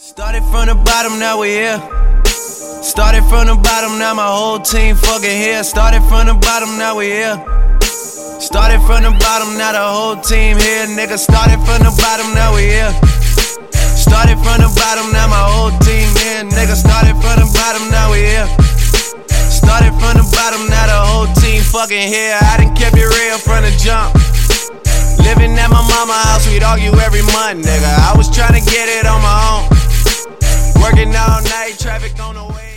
Started from the bottom, now we here. Started from the bottom, now my whole team fucking here. Started from the bottom, now we here. Started from the bottom, now the whole team here. Nigga, started from the bottom, now we here. Started from the bottom, now my whole team here. Nigga, started from the bottom, now we here. Started from the bottom, now the whole team fucking here. I done kept it real from the jump. Living at my mama's house, we'd argue every month, nigga. I was tryna get it on my own. Working all night, traffic on the way.